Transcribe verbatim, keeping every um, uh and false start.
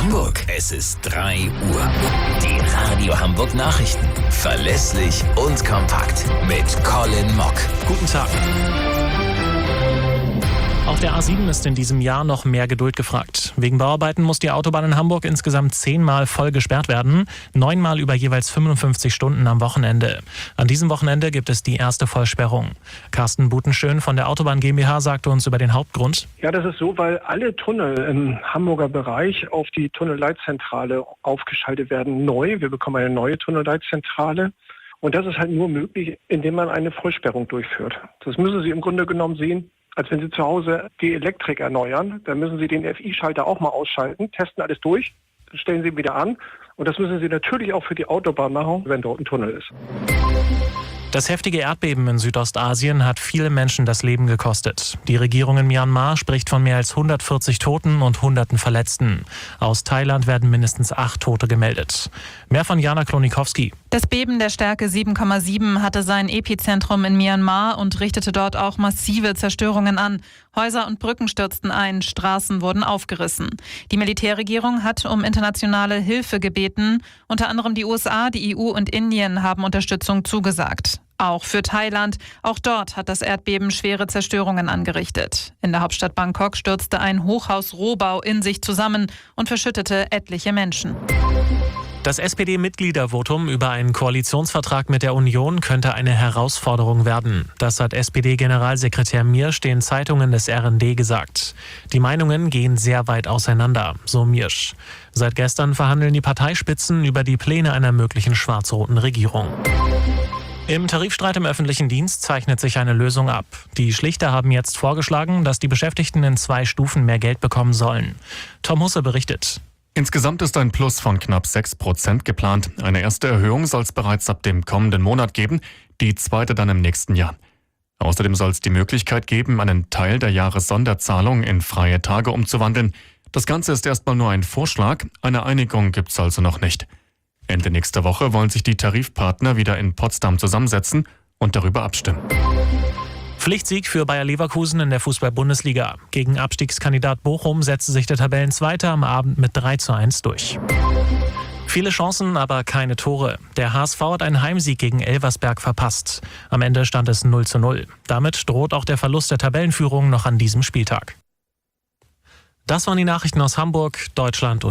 Hamburg, es ist drei Uhr. Die Radio Hamburg Nachrichten. Verlässlich und kompakt mit Colin Mock. Guten Tag. Auf der A sieben ist in diesem Jahr noch mehr Geduld gefragt. Wegen Bauarbeiten muss die Autobahn in Hamburg insgesamt zehnmal voll gesperrt werden, neunmal über jeweils fünfundfünfzig Stunden am Wochenende. An diesem Wochenende gibt es die erste Vollsperrung. Carsten Butenschön von der Autobahn GmbH sagte uns über den Hauptgrund. Ja, das ist so, weil alle Tunnel im Hamburger Bereich auf die Tunnelleitzentrale aufgeschaltet werden neu. Wir bekommen eine neue Tunnelleitzentrale. Und das ist halt nur möglich, indem man eine Vollsperrung durchführt. Das müssen Sie im Grunde genommen sehen, als wenn Sie zu Hause die Elektrik erneuern. Dann müssen Sie den F I-Schalter auch mal ausschalten, testen alles durch, dann stellen Sie ihn wieder an. Und das müssen Sie natürlich auch für die Autobahn machen, wenn dort ein Tunnel ist. Das heftige Erdbeben in Südostasien hat viele Menschen das Leben gekostet. Die Regierung in Myanmar spricht von mehr als hundertvierzig Toten und Hunderten Verletzten. Aus Thailand werden mindestens acht Tote gemeldet. Mehr von Jana Klonikowski. Das Beben der Stärke sieben Komma sieben hatte sein Epizentrum in Myanmar und richtete dort auch massive Zerstörungen an. Häuser und Brücken stürzten ein, Straßen wurden aufgerissen. Die Militärregierung hat um internationale Hilfe gebeten. Unter anderem die U S A, die E U und Indien haben Unterstützung zugesagt. Auch für Thailand. Auch dort hat das Erdbeben schwere Zerstörungen angerichtet. In der Hauptstadt Bangkok stürzte ein Hochhaus-Rohbau in sich zusammen und verschüttete etliche Menschen. Das S P D-Mitgliedervotum über einen Koalitionsvertrag mit der Union könnte eine Herausforderung werden. Das hat S P D-Generalsekretär Miersch den Zeitungen des R N D gesagt. Die Meinungen gehen sehr weit auseinander, so Miersch. Seit gestern verhandeln die Parteispitzen über die Pläne einer möglichen schwarz-roten Regierung. Im Tarifstreit im öffentlichen Dienst zeichnet sich eine Lösung ab. Die Schlichter haben jetzt vorgeschlagen, dass die Beschäftigten in zwei Stufen mehr Geld bekommen sollen. Tom Husse berichtet. Insgesamt ist ein Plus von knapp sechs Prozent geplant. Eine erste Erhöhung soll es bereits ab dem kommenden Monat geben, die zweite dann im nächsten Jahr. Außerdem soll es die Möglichkeit geben, einen Teil der Jahressonderzahlung in freie Tage umzuwandeln. Das Ganze ist erstmal nur ein Vorschlag, eine Einigung gibt es also noch nicht. Ende nächster Woche wollen sich die Tarifpartner wieder in Potsdam zusammensetzen und darüber abstimmen. Pflichtsieg für Bayer Leverkusen in der Fußball-Bundesliga. Gegen Abstiegskandidat Bochum setzte sich der Tabellenzweite am Abend mit drei zu eins durch. Viele Chancen, aber keine Tore. Der H S V hat einen Heimsieg gegen Elversberg verpasst. Am Ende stand es null zu null. Damit droht auch der Verlust der Tabellenführung noch an diesem Spieltag. Das waren die Nachrichten aus Hamburg, Deutschland und